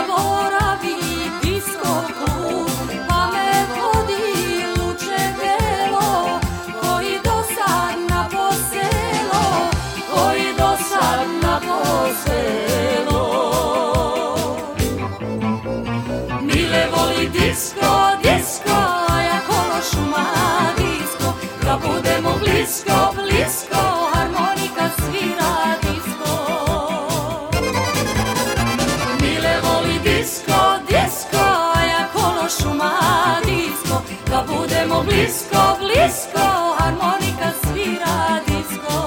zaboravi disko klub, pa me vodi luče belo, koji dosad na poselo, koji dosad na poselo. Mile voli disko, disko, a ja kološ mladijsko, da budemo blisko, blisko, harmonika svira disko. Mile voli disko, disko, a ja kološ mladijsko, da budemo blisko, blisko, harmonika svira disko.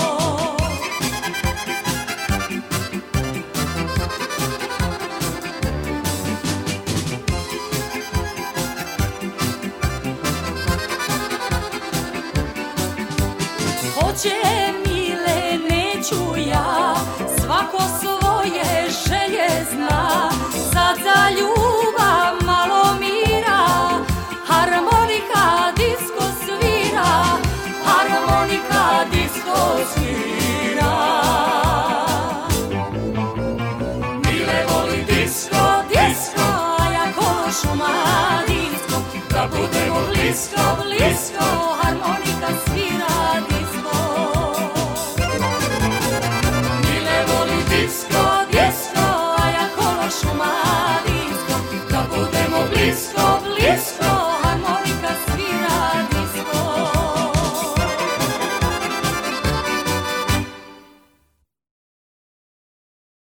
Hoće mile, neću ja, svako svoje želje zna, sad za ljubav malo mira, harmonika disko svira, harmonika disko svira. Mile voli disko, disko, a ja kološ mladijsko, da budemo blisko, blisko,